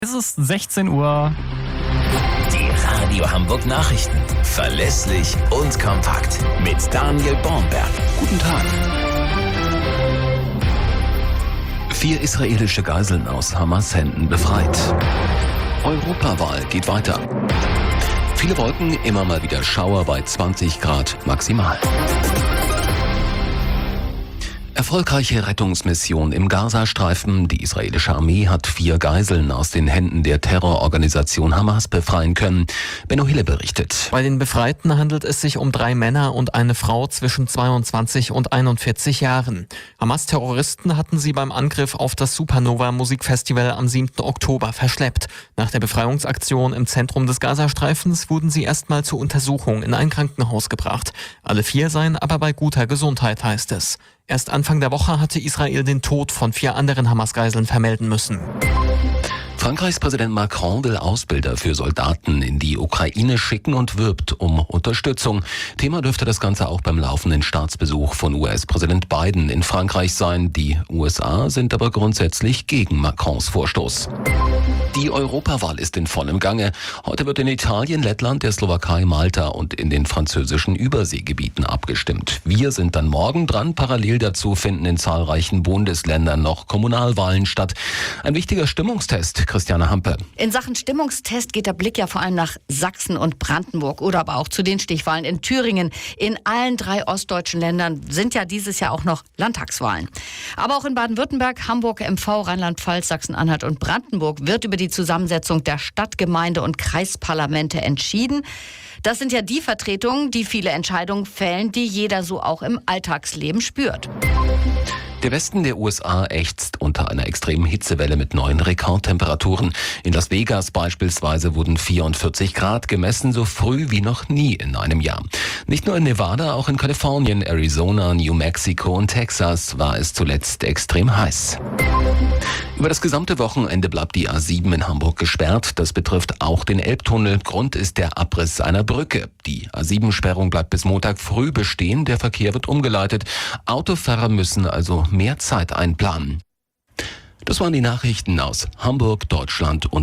Es ist 16 Uhr. Die Radio Hamburg Nachrichten. Verlässlich und kompakt. Mit Daniel Bornberg. Guten Tag. 4 israelische Geiseln aus Hamas Händen befreit. Europawahl geht weiter. Viele Wolken, immer mal wieder Schauer bei 20 Grad maximal. Erfolgreiche Rettungsmission im Gazastreifen. Die israelische Armee hat 4 Geiseln aus den Händen der Terrororganisation Hamas befreien können. Benno Hille berichtet. Bei den Befreiten handelt es sich um 3 Männer und eine Frau zwischen 22 und 41 Jahren. Hamas-Terroristen hatten sie beim Angriff auf das Supernova-Musikfestival am 7. Oktober verschleppt. Nach der Befreiungsaktion im Zentrum des Gazastreifens wurden sie erstmal zur Untersuchung in ein Krankenhaus gebracht. Alle 4 seien aber bei guter Gesundheit, heißt es. Erst Anfang der Woche hatte Israel den Tod von 4 anderen Hamas-Geiseln vermelden müssen. Frankreichs Präsident Macron will Ausbilder für Soldaten in die Ukraine schicken und wirbt um Unterstützung. Thema dürfte das Ganze auch beim laufenden Staatsbesuch von US-Präsident Biden in Frankreich sein. Die USA sind aber grundsätzlich gegen Macrons Vorstoß. Die Europawahl ist in vollem Gange. Heute wird in Italien, Lettland, der Slowakei, Malta und in den französischen Überseegebieten abgestimmt. Wir sind dann morgen dran. Parallel dazu finden in zahlreichen Bundesländern noch Kommunalwahlen statt. Ein wichtiger Stimmungstest. Christiane Hampe. In Sachen Stimmungstest geht der Blick ja vor allem nach Sachsen und Brandenburg oder aber auch zu den Stichwahlen in Thüringen. In allen 3 ostdeutschen Ländern sind ja dieses Jahr auch noch Landtagswahlen. Aber auch in Baden-Württemberg, Hamburg, MV, Rheinland-Pfalz, Sachsen-Anhalt und Brandenburg wird über die Zusammensetzung der Stadt-, Gemeinde- und Kreisparlamente entschieden. Das sind ja die Vertretungen, die viele Entscheidungen fällen, die jeder so auch im Alltagsleben spürt. Der Westen der USA ächzt unter einer extremen Hitzewelle mit neuen Rekordtemperaturen. In Las Vegas beispielsweise wurden 44 Grad gemessen, so früh wie noch nie in einem Jahr. Nicht nur in Nevada, auch in Kalifornien, Arizona, New Mexico und Texas war es zuletzt extrem heiß. Über das gesamte Wochenende bleibt die A7 in Hamburg gesperrt. Das betrifft auch den Elbtunnel. Grund ist der Abriss einer Brücke. Die A7-Sperrung bleibt bis Montag früh bestehen. Der Verkehr wird umgeleitet. Autofahrer müssen also mehr Zeit einplanen. Das waren die Nachrichten aus Hamburg, Deutschland und